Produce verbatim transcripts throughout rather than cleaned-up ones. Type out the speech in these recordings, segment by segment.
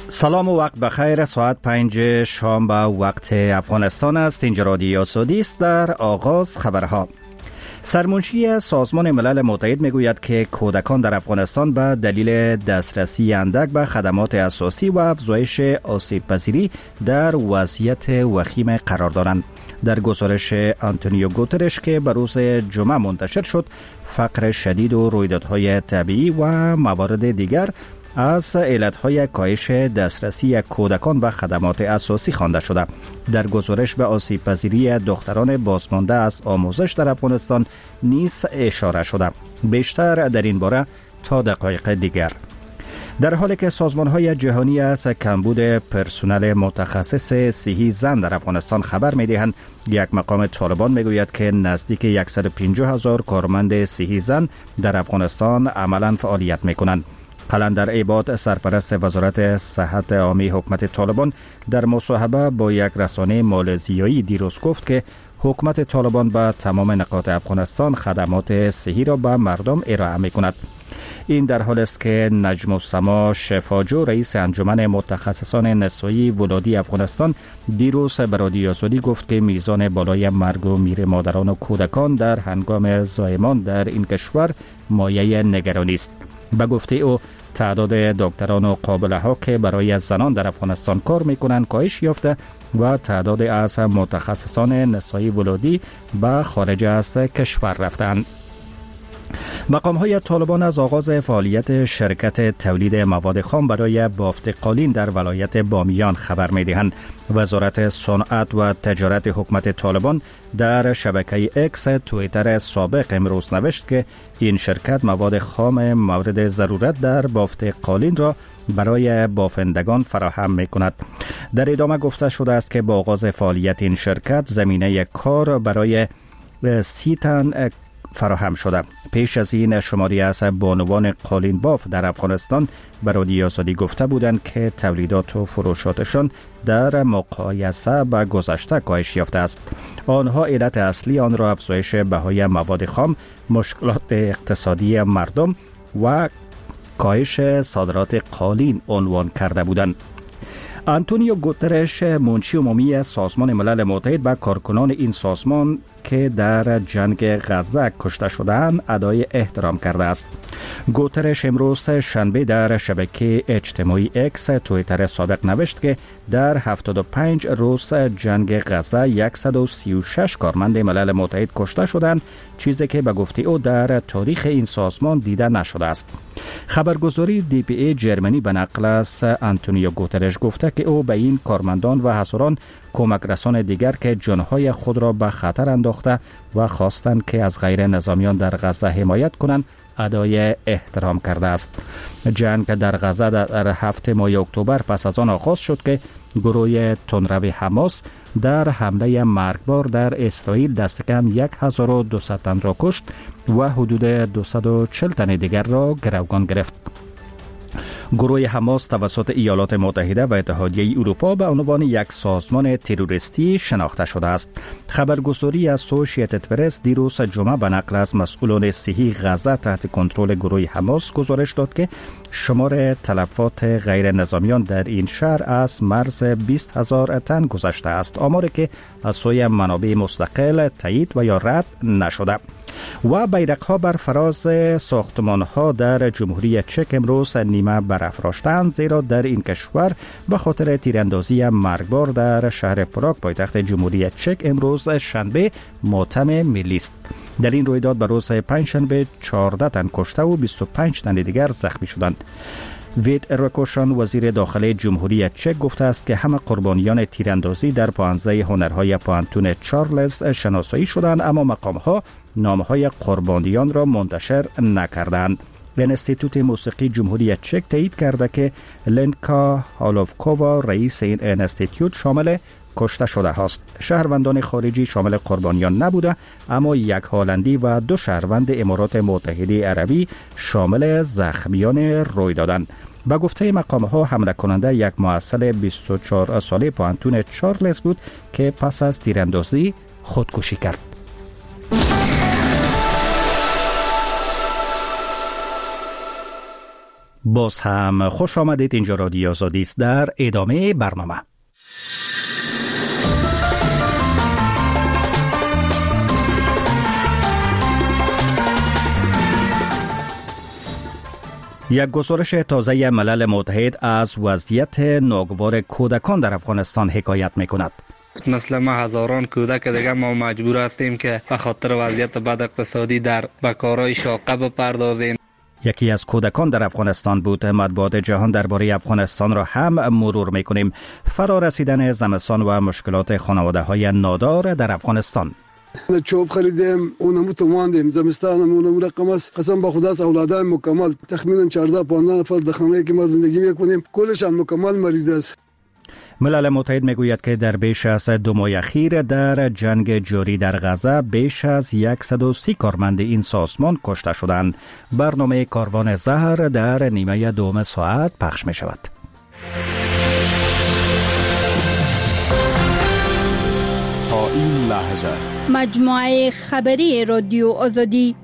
سلام و وقت بخیر. ساعت پنج شام به وقت افغانستان است. اینجا رادیو آزادی است. در آغاز خبرها. سرمنشی سازمان ملل متحد میگوید که کودکان در افغانستان به دلیل دسترسی اندک به خدمات اساسی و افزایش آسیب پذیری در وضعیت وخیم قرار دارند. در گزارش آنتونیو گوترش که به روز جمعه منتشر شد، فقر شدید و رویدادهای طبیعی و موارد دیگر از علتهای کاهش دسترسی کودکان و خدمات اساسی خوانده شده. در گزارش به آسیب پذیری دختران بازمانده از آموزش در افغانستان نیز اشاره شده. بیشتر در این باره تا دقایق دیگر. در حالی که سازمان‌های جهانی از کمبود پرسنل متخصص صحی زن در افغانستان خبر می‌دهند، یک مقام طالبان میگوید که نزدیک صد و پنجاه هزار کارمند صحی زن در افغانستان عملاً فعالیت می‌کنند. قلندر عباد، سرپرست وزارت صحت عامه حکومت طالبان، در مصاحبه با یک رسانه مالزیایی دیروز گفت که حکومت طالبان به تمام نقاط افغانستان خدمات صحی را به مردم ارائه می‌کند. این در حالی است که نجم السما شفاجو، رئیس انجمن متخصصان نسایی ولادی افغانستان، دیروز به رادیو آزادی گفت که میزان بالای مرگ و میر مادران و کودکان در هنگام زایمان در این کشور مایه نگرانی است. به گفته او، تعداد دکتران و قابله ها که برای زنان در افغانستان کار میکنند کاهش یافته و تعداد از متخصصان نسایی ولادی به خارج از کشور رفتند. مقام های طالبان از آغاز فعالیت شرکت تولید مواد خام برای بافت قالین در ولایت بامیان خبر می دهند. وزارت صنعت و تجارت حکومت طالبان در شبکه اکس توییتر سابق امروز نوشت که این شرکت مواد خام مورد ضرورت در بافت قالین را برای بافندگان فراهم می کند. در ادامه گفته شده است که با آغاز فعالیت این شرکت زمینه کار برای سی تن فراهم شده. پیش از این شماری از بانوان قالین باف در افغانستان به رادیو آزادی گفته بودند که تولیدات و فروشاتشان در مقایسه با گذشته کاهش یافته است. آنها علت اصلی آن را افزایش بهای مواد خام، مشکلات اقتصادی مردم و کاهش صادرات قالین عنوان کرده بودند. آنتونیو گوترش، منشی عمومی سازمان ملل متحد، به کارکنان این سازمان که در جنگ غزه کشته شدند ادای احترام کرده است. گوترش امروز شنبه در شبکه اجتماعی اکس توییتر سابق نوشت که در هفتاد و پنج روز جنگ غزه صد و سی و شش کارمند ملل متحد کشته شدند، چیزی که به گفته او در تاریخ این سازمان دیده نشده است. خبرگزاری دی پی ای جرمنی به نقل از آنتونیو گوترش گفته که او به این کارمندان و حضوران کمک رسان دیگر که جانهای خود را به خطر انداخته و خواستند که از غیر نظامیان در غزه حمایت کنند ادای احترام کرده است. جنگ در غزه در هفته ماه اکتبر پس از آن آغاز شد که گروه تندرو حماس در حمله مرگبار در اسرائیل دست کم هزار و دویست تن را کشت و حدود دویست و چهل تن دیگر را گروگان گرفت. گروه حماس توسط ایالات متحده و اتحادیه اروپا به عنوان یک سازمان تروریستی شناخته شده است. خبرگزاری اسوسییتد پرس دیروز جمعه به نقل از مسئولان صحی غزه تحت کنترل گروه حماس گزارش داد که شمار تلفات غیر نظامیان در این شهر از مرز بیست هزار تن گذشته است، آماری که از سوی منابع مستقل تایید و یا رد نشده. و بیرق‌ها بر فراز ساختمان‌ها در جمهوری چک امروز نیمه برافراشتند، زیرا در این کشور به خاطر تیراندازی مرگبار در شهر پراگ پایتخت جمهوری چک امروز شنبه ماتم ملی است. در این رویداد به روز پنجشنبه چهارده تن کشته و بیست و پنج تن دیگر زخمی شدند. ویت رکوشان، وزیر داخلی جمهوری چک، گفته است که همه قربانیان تیراندازی در پانزده هنرهای پانتون چارلز شناسایی شدند، اما مقام‌ها نام‌های قربانیان را منتشر نکردند. انستیتوت موسیقی جمهوری چک تایید کرده که لنکا هالوفکووا، رئیس این انستیتوت، شامل کشته شده هاست. شهروندان خارجی شامل قربانیان نبوده، اما یک هالندی و دو شهروند امارات متحده عربی شامل زخمیان روی دادند. به گفته مقام‌ها حمله کننده یک محصل بیست و چهار ساله پانتون چارلز بود که پس از تیراندازی خودکشی کرد. باز هم خوش آمدید. اینجا رادیو آزادی است. در ادامه برنامه یک گزارش تازه ملل متحد از وضعیت ناگوار کودکان در افغانستان حکایت می‌کند. مثل ما هزاران کودک دیگه ما مجبور هستیم که به خاطر وضعیت بد اقتصادی در بکارهای شاقه بپردازیم. یکی از کودکان در افغانستان بود. مطبوعات جهان درباره افغانستان را هم مرور می‌کنیم. فرا رسیدن زمستان و مشکلات خانواده‌های نادار در افغانستان. چوب خریدیم، اونمو تو ماندیم، زمستانم اونمو رقم است. قسم با خدا است اولادای مکمل تخمینا چهارده پانزده نفر در خانه‌ای که ما زندگی میکنیم کلشان مکمل مریض است. ملل متحد میگوید که در بیش از دو ماه اخیر در جنگ جاری در غزه بیش از صد و سی کارمند این سازمان کشته شدند. برنامه کاروان زهر در نیمه دوم ساعت پخش می شود. تا این لحظه مجموعه خبری رادیو آزادی.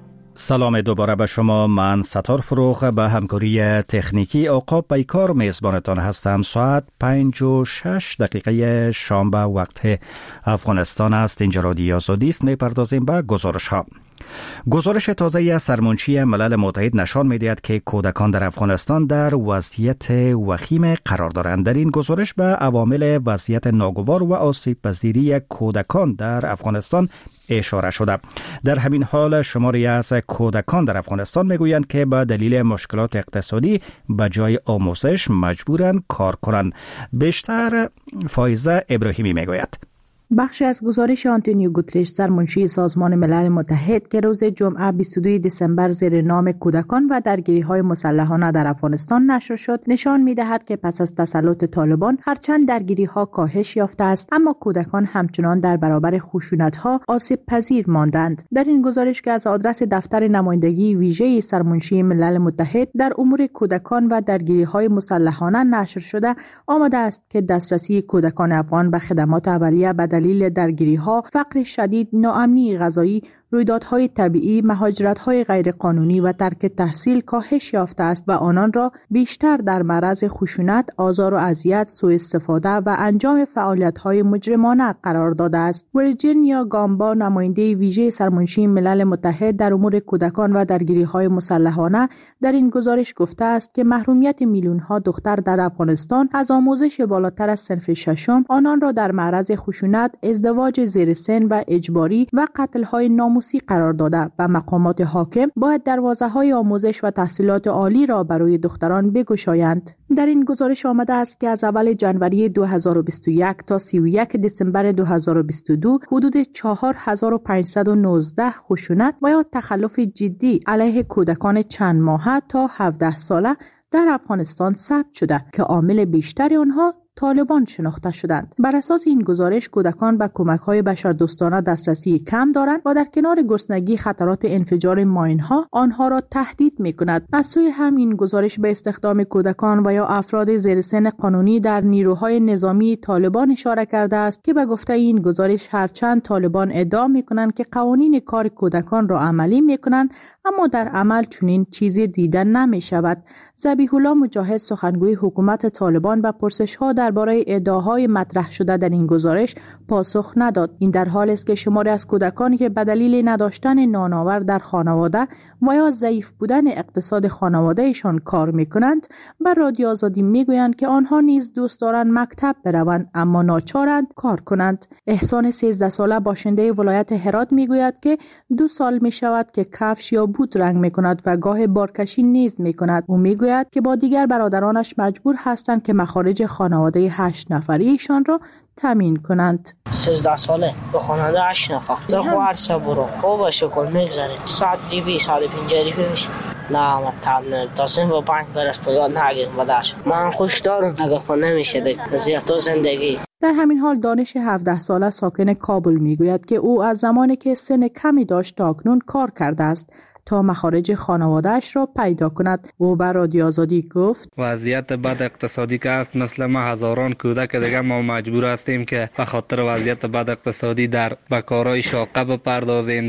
سلام دوباره به شما. من ستار فروغ به همکاری تکنیکی آقا پیکار میزبانتان هستم. ساعت پنج و شش دقیقه شام به وقت افغانستان است. اینجا رادیو آزادی است. میپردازیم به گزارش ها. گزارش تازه سرمنشی ملل متحد نشان می‌دهد که کودکان در افغانستان در وضعیت وخیم قرار دارند. در این گزارش به عوامل وضعیت ناگوار و آسیب پذیری کودکان در افغانستان اشاره شده. در همین حال شماری از کودکان در افغانستان میگویند که به دلیل مشکلات اقتصادی به جای آموزش مجبورند کار کنند. بیشتر فایزه ابراهیمی میگوید. بخشی از گزارش آنتونیو گوترش سرمنشی سازمان ملل متحد که روز جمعه بیست و دوم دسامبر زیر نام کودکان و درگیری‌های مسلحانه در افغانستان نشر شد نشان می‌دهد که پس از تسلط طالبان هرچند درگیری‌ها کاهش یافته است اما کودکان همچنان در برابر خشونت‌ها آسیب پذیر ماندند. در این گزارش که از آدرس دفتر نمایندگی ویژه سرمنشی ملل متحد در امور کودکان و درگیری‌های مسلحانه نشر شده آمده است که دسترسی کودکان افغان به خدمات اولیه به دلیل درگیری‌ها، فقر شدید، ناامنی غذایی، رویدادهای طبیعی، مهاجرت‌های غیرقانونی و ترک تحصیل کاهش یافته است و آنان را بیشتر در معرض خشونت، آزار و اذیت، سوء استفاده و انجام فعالیت‌های مجرمانه قرار داده است. ورجینیا گامبا نماینده ویژه سرمنشی ملل متحد در امور کودکان و درگیری‌های مسلحانه در این گزارش گفته است که محرومیت میلیون‌ها دختر در افغانستان از آموزش بالاتر از صنف ششم آنان را در معرض خشونت، ازدواج زیر سن و اجباری و قتل‌های ناموسی قرار داده و مقامات حاکم باید دروازه‌های آموزش و تحصیلات عالی را برای دختران بگشایند. در این گزارش آمده است که از اول ژانویه دو هزار و بیست و یک تا سی و یک دسامبر دو هزار و بیست و دو حدود چهار هزار و پانصد و نوزده خشونت و یا تخلف جدی علیه کودکان چند ماهه تا هفده ساله در افغانستان ثبت شده که عامل بیشتر آنها طالبان شناخته شدند. بر اساس این گزارش کودکان به کمک‌های بشردوستانه دسترسی کم دارند و در کنار گرسنگی خطرات انفجار ماین‌ها آنها را تهدید می‌کند. از سوی هم این گزارش به استخدام کودکان و یا افراد زیر سن قانونی در نیروهای نظامی طالبان اشاره کرده است که به گفته این گزارش هرچند طالبان ادعا می‌کنند که قوانین کار کودکان را عملی می‌کنند اما در عمل چنین چیزی دیده نمی‌شود. ذبیح الله مجاهد سخنگوی حکومت طالبان به پرسش‌ها درباره ادعاهای مطرح شده در این گزارش پاسخ نداد. این در حالی است که شماری از کودکانی که به دلیل نداشتن نانآور در خانواده و یا ضعیف بودن اقتصاد خانوادهشان کار می‌کنند بر رادیو آزادی می‌گویند که آنها نیز دوست دارند مکتب بروند اما ناچارند کار کنند. احسان سیزده ساله باشنده ولایت هرات می‌گوید که دو سال می‌شود که کفش یا بوت رنگ می‌کند و گاه بارکشی نیز می‌کند. او می‌گوید که با دیگر برادرانش مجبور هستند که مخارج خانواده هشت نفریشان را تامین کنند. سیزده ساله به خانواده هشت نفر. زخوار صبرو. خوب شکل میگذره. ساعت ریبی ساعت پنج ریبی میشه. نه مطمئن تصمیم با پنج برست یاد نگیرم بدش. من خوش دارم اگه خود نمیشه دیگه. زیاد زندگی. در همین حال دانش هفده ساله ساکن کابل میگوید که او از زمانی که سن کمی داشت تا اکنون کار کرده است تا مخارج خانواده‌اش را پیدا کند. او بر رادیو آزادی گفت وضعیت بد اقتصادی که است مثل ما هزاران کودک دیگه ما مجبور هستیم که به خاطر وضعیت بد اقتصادی در بکارهای شاقه بپردازیم، در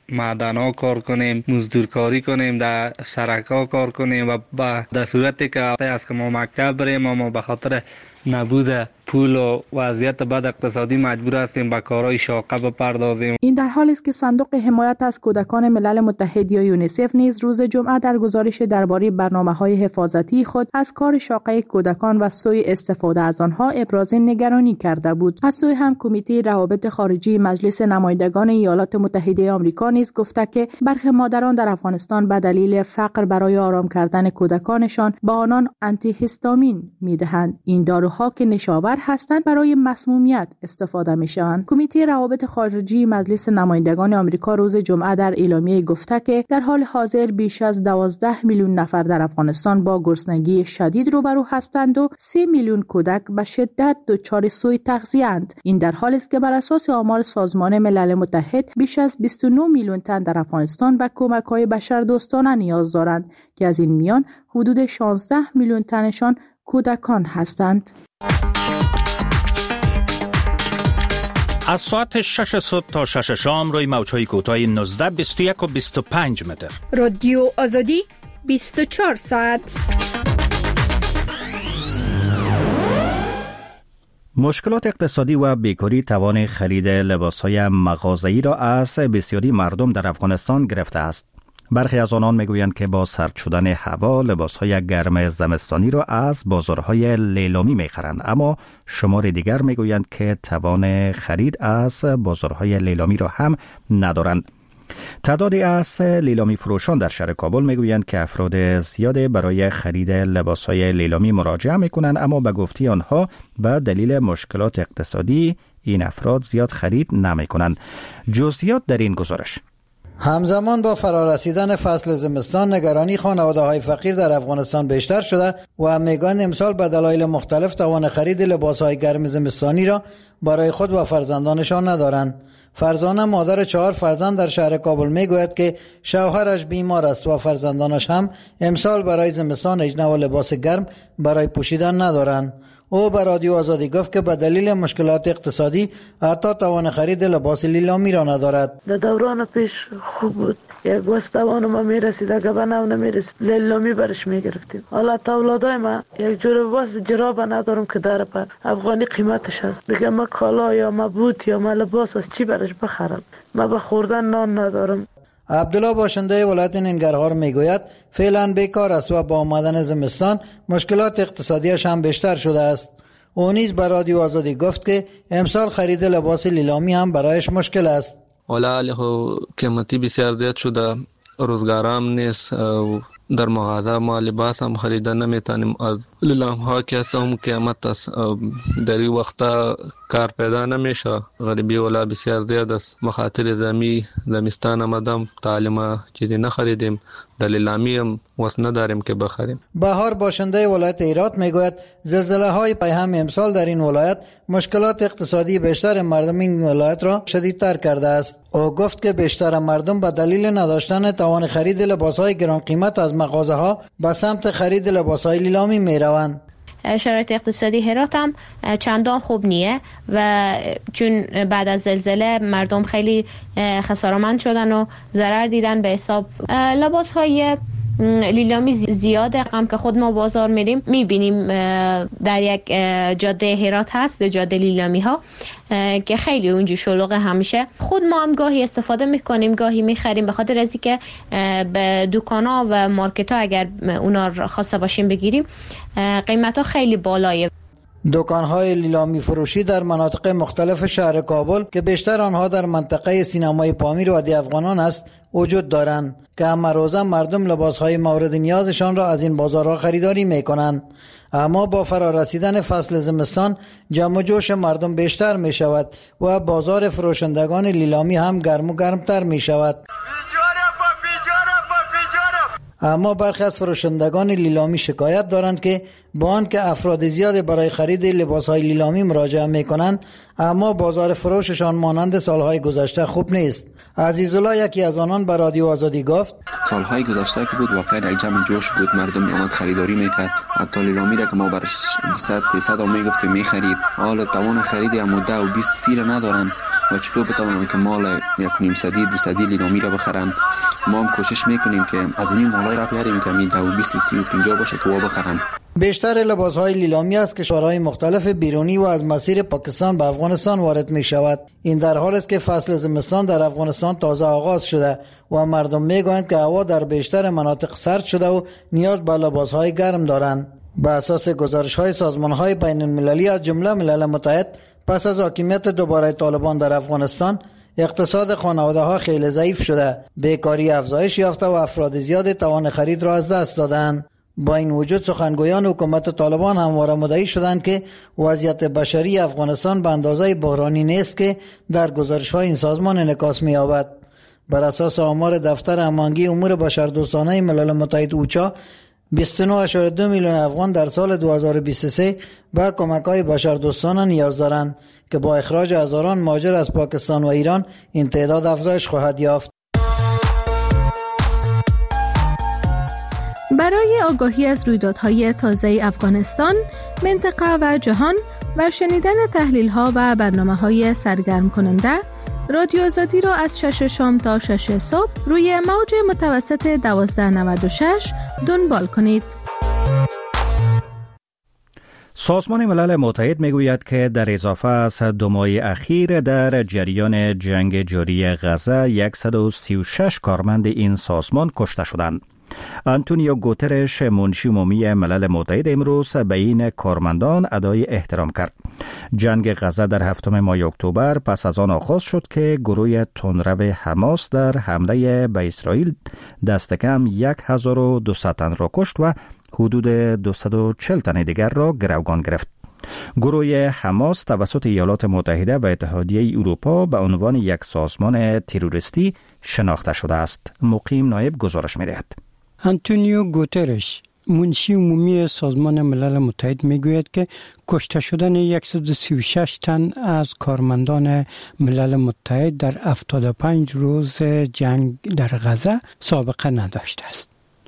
معدن‌ها کار کنیم، مزدورکاری کنیم، در سرک‌ها کار کنیم و با در صورتی که از که ما مکتب بریم اما به خاطر نبود پول و وضعیت بد اقتصادی مجبور هستیم به کارهای شاقه بپردازیم. این در حالی است که صندوق حمایت از کودکان ملل متحد یا یونیسف نیز روز جمعه در گزارش درباره برنامه‌های حفاظتی خود از کار شاقه کودکان و سوء استفاده از آنها ابراز نگرانی کرده بود. از سوی هم کمیته روابط خارجی مجلس نمایندگان ایالات متحده آمریکا نیز گفته که برخی مادران در افغانستان به دلیل فقر برای آرام کردن کودکانشان به آنان آنتی هیستامین می‌دهند. این داروها که نشاور هستند برای مسمومیت استفاده می‌شوند. کمیته روابط خارجی مجلس نمایندگان آمریکا روز جمعه در اعلامیه گفته که در حال حاضر بیش از دوازده میلیون نفر در افغانستان با گرسنگی شدید روبرو هستند و سه میلیون کودک به شدت دچار سوء تغذیه‌اند. این در حالی است که بر اساس آمار سازمان ملل متحد بیش از بیست و نه میلیون تن در افغانستان به کمک‌های بشردوستانه نیاز دارند که از این میان حدود شانزده میلیون تنشان کودکان هستند. از ساعت شش صبح تا شش شام روی موج‌های کوتاه نوزده، بیست و یک و بیست و پنج متر. رادیو آزادی بیست و چهار ساعت. مشکلات اقتصادی و بیکاری توان خرید لباس‌های مغازه‌ای را از بسیاری مردم در افغانستان گرفته است. برخی از آنان میگویند که با سرد شدن هوا لباس‌های گرم زمستانی را از بازارهای لیلامی می‌خرند، اما شمار دیگر میگویند که توان خرید از بازارهای لیلامی را هم ندارند. تعدادی از لیلامی فروشان در شهر کابل میگویند که افراد زیاد برای خرید لباس‌های لیلامی مراجعه میکنند، اما به گفته آنها به دلیل مشکلات اقتصادی این افراد زیاد خرید نمیکنند. جزئیات در این گزارش. همزمان با فرارسیدن فصل زمستان نگرانی خانواده‌های فقیر در افغانستان بیشتر شده و میگویند امسال به دلایل مختلف توان خرید لباس‌های گرم زمستانی را برای خود و فرزندانشان ندارند. فرزانه مادر چهار فرزند در شهر کابل میگوید که شوهرش بیمار است و فرزندانش هم امسال برای زمستان اجنه و لباس گرم برای پوشیدن ندارند. او به رادیو آزادی گفت که به دلیل مشکلات اقتصادی حتی توان خرید لباس لیلامی را ندارد. در دوران پیش خوب بود، یک واسه توان ما میرسید، اگه به نو نمیرسید لیلامی برش میگرفتیم. حالا اولادای ما یک جور لباس جراب ندارم که در پر افغانی قیمتش هست. دیگه ما کالا یا ما بوت یا ما لباس از چی برش بخرم؟ ما به خوردن نان ندارم. عبدالله باشنده ولایت ننگرهار میگوید فعلا بیکار است و با آمدن زمستان مشکلات اقتصادیش هم بیشتر شده است. او نیز به رادیو آزادی گفت که امسال خرید لباس لیلامی هم برایش مشکل است. ولی قیمتی بسیار زیاد شده، روزگارام نیست، در مغازه ما لباس هم خریده نمیتونیم. از لیلام ها که هم قیمت است، در این وقتا کار پیدا نمیشه. غریبی ولی بسیار زیاد است. مخاطر زمی زمستان آمدم تعلیم چیزی نخریدیم، در لیلامی هم وس نداریم که بخریم. بهار باشنده ولایت هرات میگوید زلزله های پیهم امسال در این ولایت مشکلات اقتصادی بیشتر مردم این ولایت را شدیدتر کرده است. او گفت که بیشتر مردم به دلیل نداشتن توان خرید لباس های گران قیمت از مغازه ها به سمت خرید لباس های لیلامی می روند. شرایط اقتصادی هرات هم چندان خوب نیه و چون بعد از زلزله مردم خیلی خسارتمند شدن و ضرر دیدن. به حساب لباس های لیلامی زیاده، هم که خود ما بازار میریم میبینیم در یک جاده هرات هست، جاده لیلامی ها که خیلی اونجا شلوغه. همیشه خود ما هم گاهی استفاده میکنیم، گاهی میخریم، به خاطر از اینکه به دکان ها و مارکت ها اگر اونا را خواسته باشیم بگیریم قیمت ها خیلی بالایه. دکان‌های لیلامی فروشی در مناطق مختلف شهر کابل که بیشتر آنها در منطقه سینمای پامیر و وادی افغانان است وجود دارند که همه روزه مردم لباس‌های مورد نیازشان را از این بازارها خریداری می‌کنند. اما با فرارسیدن فصل زمستان جمع و جوش مردم بیشتر می‌شود و بازار فروشندگان لیلامی هم گرم و گرمتر می‌شود. اما برخی از فروشندگان لیلامی شکایت دارند که با آنکه افراد زیاد برای خرید لباس‌های لیلامی مراجعه می‌کنند، اما بازار فروششان مانند سالهای گذشته خوب نیست. عزیزالله یکی از آنان به رادیو آزادی گفت سالهای گذشته که بود واقعا یک جمع جوش بود، مردم می‌آمد خریداری می‌کرد. حتی لیلامی را که ما برش دویست سیصد میگفتیم می‌خرید، حالا توان خرید مده و بیست سی را ندارن. و چطور بتوانند که مال یک نیم صدی دو صدی لیرامی را بخرند. ما هم کوشش میکنیم که از این مالای را بیاریم که همین دو بیست سی و پنجاه باشه که وا بخرند. بیشتر لباس‌های لیلامی از کشورهای مختلف بیرونی و از مسیر پاکستان به افغانستان وارد می شود. این در حالی است که فصل زمستان در افغانستان تازه آغاز شده و مردم میگویند که هوا در بیشتر مناطق سرد شده و نیاز به لباس‌های گرم دارند. به اساس گزارش‌های سازمان‌های بین‌المللی از جمله ملل متحد، پس از حاکمیت دوباره طالبان در افغانستان، اقتصاد خانواده‌ها خیلی ضعیف شده، بیکاری افزایش یافته و افراد زیاد توان خرید را از دست دادند. با این وجود سخنگویان حکومت طالبان همواره مدعی شدند که وضعیت بشری افغانستان به اندازه بحرانی نیست که در گزارش‌های این سازمان انعکاس می‌یابد. بر اساس آمار دفتر هماهنگی امور بشردوستانه ملل متحد اوچا، بیست و نه ممیز دو میلیون افغان در سال دو هزار و بیست و سه به کمک‌های بشردوستانه نیاز دارند که با اخراج هزاران مهاجر از پاکستان و ایران این تعداد افزایش خواهد یافت. برای آگاهی از رویدادهای تازه افغانستان، منطقه و جهان و شنیدن تحلیل‌ها و برنامه‌های سرگرم کننده، رادیو آزادی را از شش شام تا شش صبح روی موج متوسط دوازده نود و شش دنبال کنید. سازمان ملل متحد میگوید که در اضافه از دو ماه اخیر در جریان جنگ جاری غزه صد و سی و شش کارمند این سازمان کشته شدند. آنتونیو گوترش، منشی عمومی ملل متحد، امروز به این کارمندان ادای احترام کرد. جنگ غزه در هفتم ماه اکتبر پس از آن آغاز شد که گروه تندرو حماس در حمله به اسرائیل دست کم هزار و دویست تن را کشت و حدود دویست و چهل تن دیگر را گروگان گرفت. گروه حماس توسط ایالات متحده و اتحادیه اروپا به عنوان یک سازمان تروریستی شناخته شده است. مقیم نایب گزارش می‌دهد. آنتونیو گوترش، منشی عمومی سازمان ملل متحد، میگوید که کشته شدن صد و سی و شش تن از کارمندان ملل متحد در هفتاد و پنج روز جنگ در غزه سابقه نداشته است.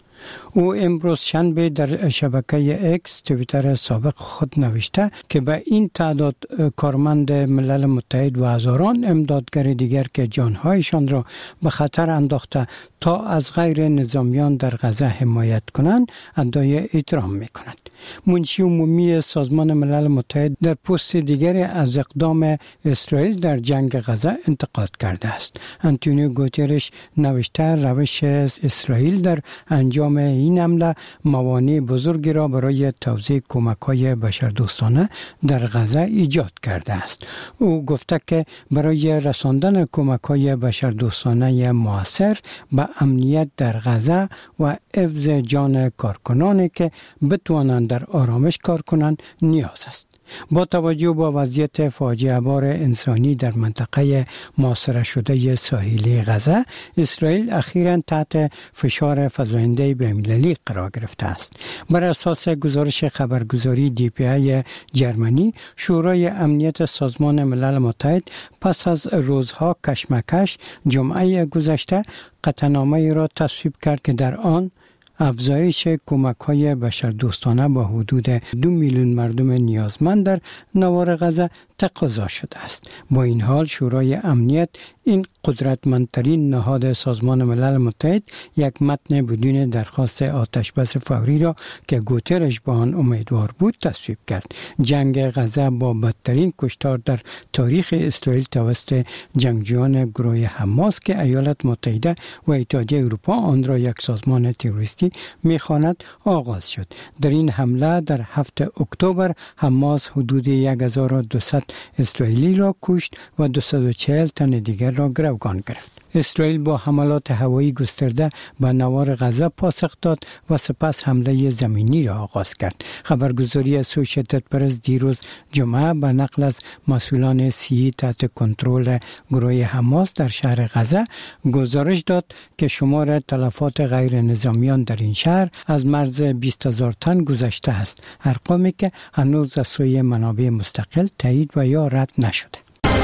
او امروز شنبه در شبکه اکس توییتر سابق خود نوشته که به این تعداد کارمند ملل متحد و هزاران امدادگر دیگر که جانهایشان را به خطر انداخته تا از غیر نظامیان در غزه حمایت کنند ادای احترام می کند. منشی عمومی سازمان ملل متحد در پست دیگری از اقدام اسرائیل در جنگ غزه انتقاد کرده است. آنتونیو گوترش نوشته روش اسرائیل در انجام این حمله موانع بزرگی را برای توزیع کمک‌های بشردوستانه در غزه ایجاد کرده است. او گفته که برای رساندن کمک‌های بشردوستانه موثر به امنیت در غزه و حفظ جان کارکنانی که بتوانند در آرامش کار کنند نیاز است. با توجه به وضعیت فاجعه بار انسانی در منطقه محاصره شده ساحلی غزه، اسرائیل اخیراً تحت فشار فزاینده بین‌المللی قرار گرفته است. بر اساس گزارش خبرگزاری دی پی ای جرمنی، شورای امنیت سازمان ملل متحد پس از روزها کشمکش جمعه گذشته قطعنامه‌ای را تصویب کرد که در آن افزایش کمک‌های بشردوستانه با حدود دو میلیون مردم نیازمند در نوار غزه تقاضا شده است. با این حال شورای امنیت، این قدرتمندترین نهاد سازمان ملل متحد، یک متن بدون درخواست آتشبس فوری را که گوترش با آن امیدوار بود تصویب کرد. جنگ غزه با بدترین کشتار در تاریخ اسرائیل توسط جنگجویان گروه حماس که ایالات متحده و اتحادیه اروپا آن را یک سازمان تروریستی می‌خواند آغاز شد. در این حمله در هفتم اکتبر حماس حدود هزار و دویست اسرائیلی را کشت و دویست و چهل تن دیگر را گروگان گرفت. اسرائیل با حملات هوایی گسترده به نوار غزه پاسخ داد و سپس حمله زمینی را آغاز کرد. خبرگزاری اسوسییتد پرس دیروز جمعه به نقل از مسئولان سی‌ای تحت کنترل گروه حماس در شهر غزه گزارش داد که شمار تلفات غیر نظامیان در این شهر از مرز بیست هزار تن گذشته است، ارقامی که هنوز از سوی منابع مستقل تایید و یا رد نشده.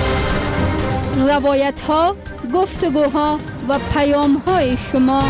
روایت ها، گفتگوها و پیام های شما.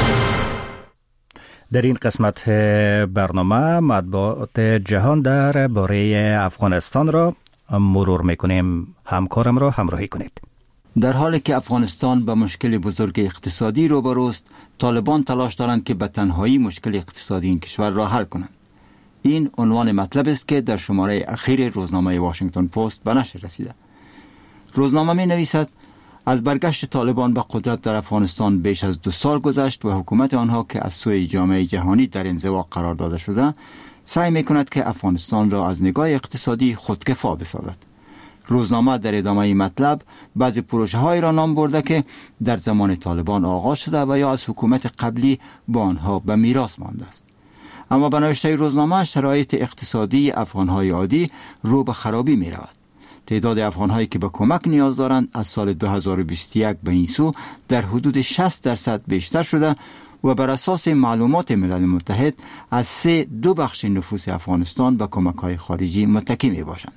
در این قسمت برنامه مطبوعات جهان در باره افغانستان را مرور میکنیم. همکارم را همراهی کنید. در حالی که افغانستان به مشکل بزرگ اقتصادی روبروست، طالبان تلاش دارند که به تنهایی مشکل اقتصادی این کشور را حل کنند. این عنوان مطلب است که در شماره اخیر روزنامه واشنگتن پست به نشر رسیده. روزنامه می نویسد از برگشت طالبان به قدرت در افغانستان بیش از دو سال گذشت و حکومت آنها که از سوی جامعه جهانی در انزوا قرار داده شده سعی می کند که افغانستان را از نگاه اقتصادی خودکفا بسازد. روزنامه در ادامه مطلب بعضی پروژه های را نام برده که در زمان طالبان آغاز شده و یا از حکومت قبلی با آنها به میراث مانده است. اما به نوشته روزنامه شرایط اقتصادی افغانهای عادی رو به خرابی می رود. تعداد افغانهایی که به کمک نیاز دارند از سال دو هزار و بیست و یک به این سو در حدود شصت درصد بیشتر شده و بر اساس معلومات ملل متحد از سه دو بخش نفوس افغانستان به کمک‌های خارجی متکی می باشند.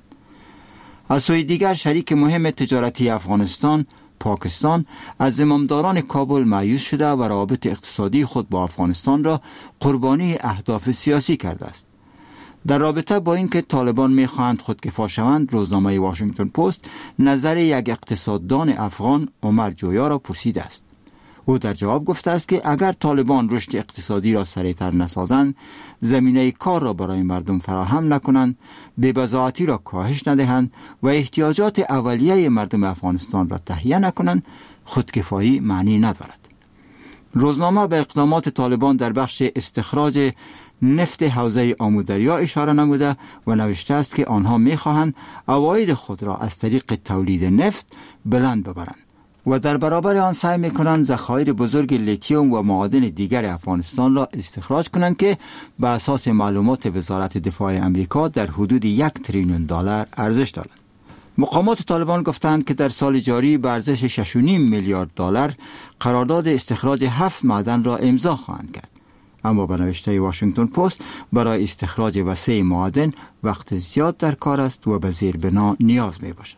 از سوی دیگر شریک مهم تجارتی افغانستان، پاکستان، از زمامداران کابل مایوس شده و روابط اقتصادی خود با افغانستان را قربانی اهداف سیاسی کرده است. در رابطه با اینکه طالبان می‌خواهند خودکفا شوند، روزنامه واشنگتن پست نظر یک اقتصاددان افغان عمر جویا را پرسیده است. او در جواب گفته است که اگر طالبان رشد اقتصادی را سریعتر نسازند، زمینه کار را برای مردم فراهم نکنند، بی‌بضاعتی را کاهش ندهند و احتیاجات اولیه مردم افغانستان را تهیه نکنند، خودکفایی معنی ندارد. روزنامه به اقدامات طالبان در بخش استخراج نفت حوزه آمودریا اشاره نموده و نوشته است که آنها می‌خواهند عواید خود را از طریق تولید نفت بلند ببرند و در برابر آن سعی می‌کنند ذخایر بزرگ لیتیوم و معادن دیگر افغانستان را استخراج کنند که به اساس معلومات وزارت دفاع آمریکا در حدود یک تریلیون دلار ارزش دارند. مقامات طالبان گفتند که در سال جاری به ارزش شش و نیم میلیارد دلار قرارداد استخراج هفت معدن را امضا خواهند کرد. اما به نوشته واشنگتن پست برای استخراج وسیع معادن وقت زیاد در کار است و به زیربنا نیاز می باشد.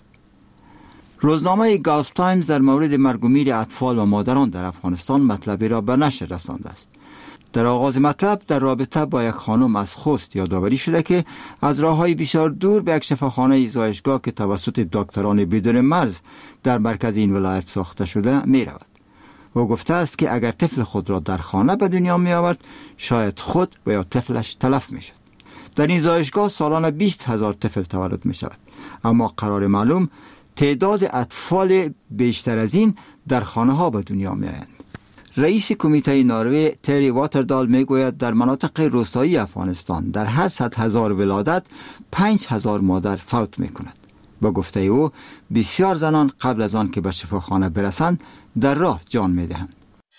روزنامه گالف تایمز در مورد مرگ و میر اطفال و مادران در افغانستان مطلبی را به نشر رسانده است. در آغاز مطلب در رابطه با یک خانم از خوست یادآوری شده که از راه‌های بسیار دور به یک شفاخانه زایشگاه که توسط دکتران بدون مرز در مرکز این ولایت ساخته شده می رود. او گفته است که اگر طفل خود را در خانه به دنیا می آورد شاید خود و یا طفلش تلف می شد. در این زایشگاه سالانه بیست هزار طفل تولد می شود، اما قرار معلوم تعداد اطفال بیشتر از این در خانه ها به دنیا می آیند. رئیس کمیته نروژ تری واتردال می گوید در مناطق روستایی افغانستان در هر صد هزار ولادت پنج هزار مادر فوت می کند. با گفته او بسیار زنان قبل از آن که به شفاخانه برسند در راه جان می دهند.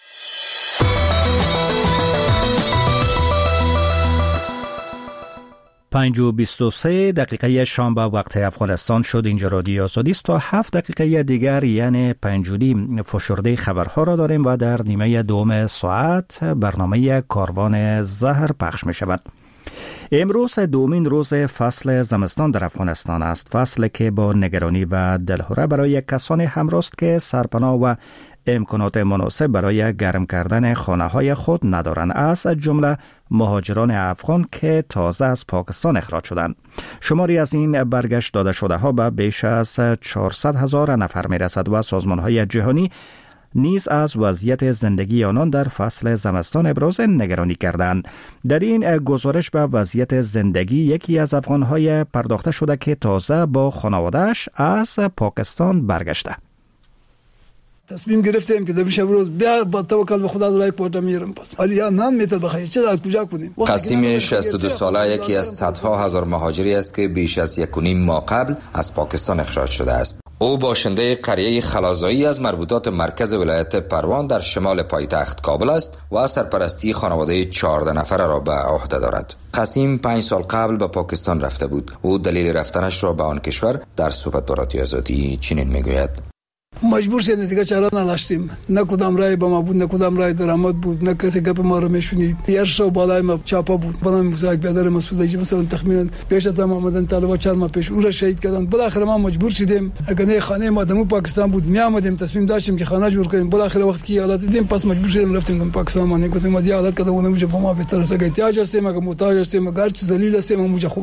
پنج و بیست و سه دقیقه شام به وقت افغانستان شد. اینجا رادیو آزادی است. تا هفت دقیقه دیگر یعنی پنج و نیم فشرده خبرها را داریم و در نیمه دوم ساعت برنامه کاروان زهر پخش می شود. امروز دومین روز فصل زمستان در افغانستان است. فصل که با نگرانی و دلهره برای کسانی همراست که سرپناه و امکانات مناسب برای گرم کردن خانه های خود ندارند، از جمله مهاجران افغان که تازه از پاکستان اخراج شدند. شماری از این برگشت داده شده ها به بیش از چهارصد هزار نفر می رسد و سازمان های جهانی نیز از وضعیت زندگی آنان در فصل زمستان ابراز نگرانی کردند. در این گزارش به وضعیت زندگی یکی از افغان‌های پرداخته شده که تازه با خانواده‌اش از پاکستان برگشته. تصمیم گرفتیم که در شب روز بیا با توکل به خدا در یک پورت میرم. پس ولی یا نان میتل بخیر چه از کجا کنیم؟ قاسم شصت و دو ساله یکی از صدها هزار مهاجری است که بیش از یک و نیم ماه قبل از پاکستان اخراج شده است. او باشنده قریه خلازایی از مربوطات مرکز ولایت پروان در شمال پایتخت کابل است و سرپرستی خانواده چهارده نفره را به عهده دارد. قاسم پنج سال قبل به پاکستان رفته بود. او دلیل رفتنش را به آن کشور در صحبت با رادیو آزادی چنین میگوید: مجبور شدیم دیگه چاره نداشتیم، نه کدام رای با ما بود، نه کدام رای درآمد بود، نه کسی گپ ما رو میشنید. یه شو بالای ما چاپا بود. بنام موسی بیادر مسعودی مثلا تخمینا پیش از ما آمدن طالبان چهار ماه پیش او را شهید کردن. بالاخره ما مجبور شدیم، اگر نه خانه ما دمو پاکستان بود می آمدیم، تصمیم داشتیم که خانه جور کنیم. بالاخره وقتی حالت دیدیم پس مجبور شدیم رفتیم پاکستان. ما نگفتیم از حالت کده اون موجه با ما به طرز احتیاج هستیم، اگر محتاج هستیم، اگر چه ذلیل هستیم موجه خوب هستیم.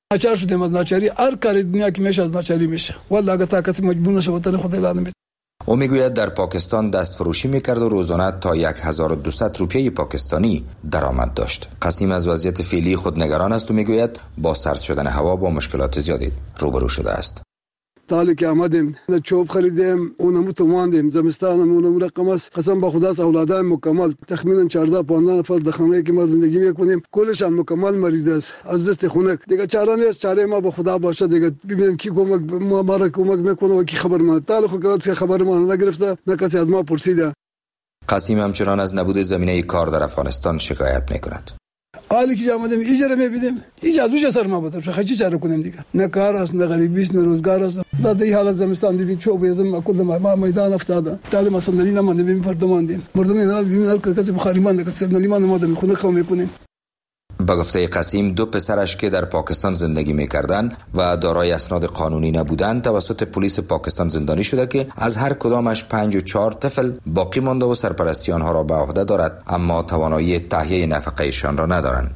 ناچار شدیم از ناچاری. هر کاری دنیا که میشه از ناچاری میشه. والله اگه تا کسی مجبور نشه وطن خود اعلان میده. او میگوید در پاکستان دست فروشی میکرد و روزانه تا هزار و دویست روپیه پاکستانی درآمد داشت. قسیم از وضعیت فعلی خود نگران است و میگوید با سرد شدن هوا با مشکلات زیادی روبرو شده است. تالی که آمدیم چوب خریدیم اونمو تو ماندیم زمستانم اونمو رقم است. قسم با خدا اولادای مکمل تخمینا چهارده پانزده نفر در خانه‌ای که ما زندگی میکنیم کلشان مکمل مریض است از دست خنک. دیگه چاره نیست، چاره ما با خدا باشه دیگه. ببینیم کی کمک ما ما را کمک میکنه و کی خبر ما. تالی خود که خبر ما نگرفته نه کسی از ما پرسیده. قسیم همچنان از نبود زمینه کار در افغانستان شکایت میکند. حالی که آمدیم اجاره میبینیم ایج از اوج سر ما بود. چه چی چاره کنیم دیگه؟ نه کار است، نه غریبی است، نه روزگار است. در این حالت زمستان ببین چوب یزم کل ما میدان افتاده. تعلیم اصلا نلی نمانده ببین پردماندیم. مردم اینا ببین هر کسی بخاری مانده که سر نلی مان ما دم خونه خو میکنیم. با گفته قسیم دو پسرش که در پاکستان زندگی می‌کردند و دارای اسناد قانونی نبودند توسط پلیس پاکستان زندانی شده که از هر کدامش پنج و چهار طفل باقی مانده و سرپرستی آنها را به عهده دارد اما توانایی تهیه نفقه‌شان را ندارند.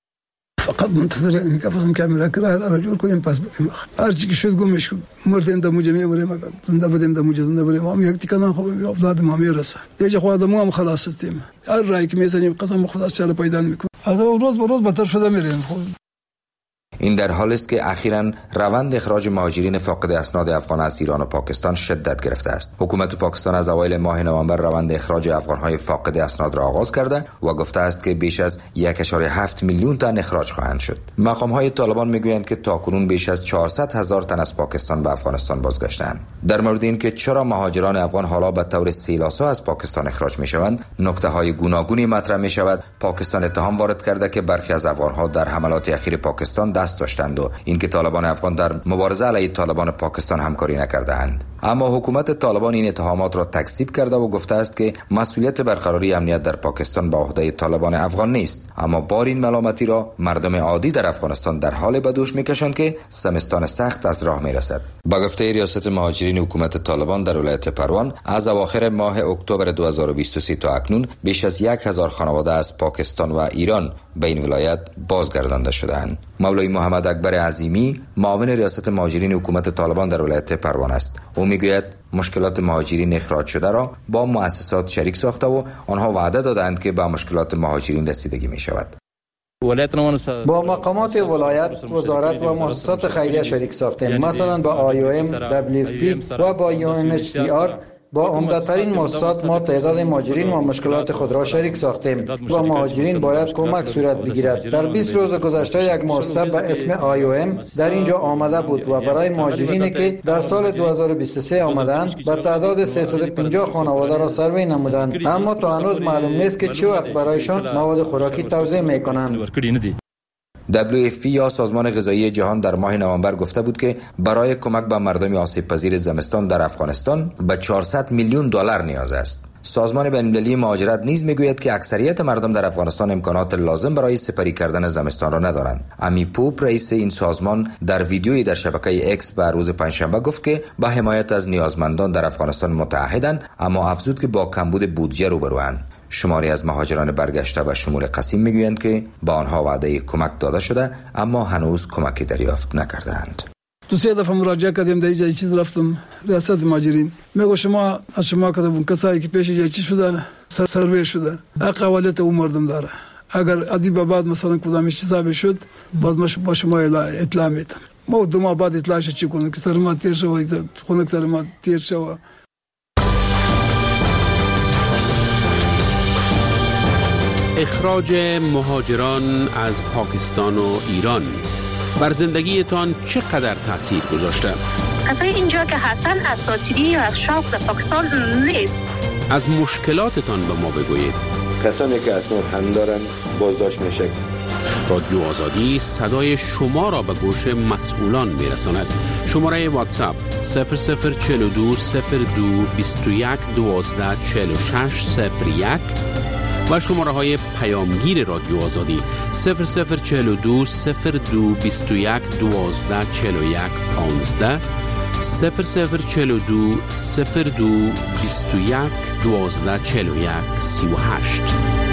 فقط منتظر این که فهم کاملا کرایه را جور کنیم پس بریم. هر چی که شد گمش کن. مردیم در مجمع مریم اگر زنده بودیم در مجمع زنده بریم. ما یک تکان خوب اولاد ما میرسه. دیگه خود ما هم خلاص هستیم. هر رای که میسنیم قسم خدا چاره پیدا میکنه. از روز به روز بدتر شده میریم. این در حالی است که اخیراً روند اخراج مهاجرین فاقد اسناد افغان از ایران و پاکستان شدت گرفته است. حکومت پاکستان از اوایل ماه نوامبر روند اخراج افغان‌های فاقد اسناد را آغاز کرده و گفته است که بیش از یک و هفت میلیون تن اخراج خواهند شد. مقام‌های طالبان میگویند که تاکنون بیش از چهارصد هزار تن از پاکستان به افغانستان بازگشتند. در مورد اینکه چرا مهاجران افغان حالا به طور سیلاسا از پاکستان اخراج میشوند، نکته‌های گوناگونی مطرح میشود. پاکستان اتهام وارد کرده که برخی از افغان‌ها در حملات اخیر پاکستان دست داشتند و اینکه طالبان افغان در مبارزه علیه طالبان پاکستان همکاری نکرده‌اند. اما حکومت طالبان این اتهامات را تکذیب کرده و گفته است که مسئولیت برقراری امنیت در پاکستان به عهده طالبان افغان نیست. اما بار این ملامتی را مردم عادی در افغانستان در حال به دوش می‌کشند که زمستان سخت از راه می‌رسد. با گفته ریاست مهاجرین حکومت طالبان در ولایت پروان از اواخر ماه اکتبر دو هزار و بیست و سه تا اکنون بیش از یک هزار خانواده از پاکستان و ایران به این ولایت بازگردانده شده‌اند. مولوی محمد اکبر عظیمی معاون ریاست مهاجرین حکومت طالبان در ولایت پروان است. او میگوید مشکلات مهاجرین اخراج شده را با مؤسسات شریک ساخته و آنها وعده دادند که به مشکلات مهاجرین رسیدگی می شود. با مقامات ولایت، وزارت و مؤسسات خیریه شریک ساختیم، مثلا با آی او ام، دبلیو اف پی و با یو ان اچ سی آر. با عمده‌ترین مؤسسات ما تعداد مهاجرین و مشکلات خود را شریک ساختیم و مهاجرین باید کمک صورت بگیرد. در بیست روز گذشته یک مؤسسه به اسم آی او ام در اینجا آمده بود و برای مهاجرینی که در سال دو هزار و بیست و سه آمدند به تعداد سیصد و پنجاه خانواده را سروی نمودند، اما تا هنوز معلوم نیست که چه وقت برایشان مواد خوراکی توزیع می‌کنند. دبلیو اف پی یا سازمان غذایی جهان در ماه نوامبر گفته بود که برای کمک به مردم آسیب پذیر زمستان در افغانستان به چهارصد میلیون دلار نیاز است. سازمان بین‌المللی مهاجرت نیز میگوید که اکثریت مردم در افغانستان امکانات لازم برای سپری کردن زمستان را ندارند. امی پوپ رئیس این سازمان در ویدیویی در شبکه اکس به روز پنجشنبه گفت که به حمایت از نیازمندان در افغانستان متعهدند، اما افزود که با کمبود بودجه روبروند. شماری از مهاجران برگشته به شمول قسیم میگویند که به آنها وعده کمک داده شده اما هنوز کمکی دریافت نکردند. دو سه دفعه مراجعه کردیم در اینجا چیز رفتم ریاست مهاجرین میگه شما از شما کدوم کسایی که پیش چی شده سروی شده اقوالت اون مردم داره، اگر از این بعد مثلا کدام چیزا شد باز ما شما اطلاع میدم. ما دو ماه بعد اطلاعش چی کنیم که سر ما تیر شو خونک سر ما تیر شو. اخراج مهاجران از پاکستان و ایران بر زندگیتان چقدر تاثیر گذاشته؟ کسای اینجا که هستن اساطیری یا از شوق در پاکستان نیست. از مشکلاتتان به ما بگویید. کسانی که اسناد هم دارن بازداشت میشه. رادیو آزادی صدای شما را به گوش مسئولان میرساند. شماره واتساپ صفر صفر چهل و دو صفر دو بیست و یک دوازده چهل و شش صفر یک و شماره های پیامگیر رادیو آزادی صفر صفر چهل و دو صفر دو بیست و یک دوازده چهل و یک پانزده صفر صفر چهل و دو صفر دو بیست و یک دوازده چهل و یک سی و هشت.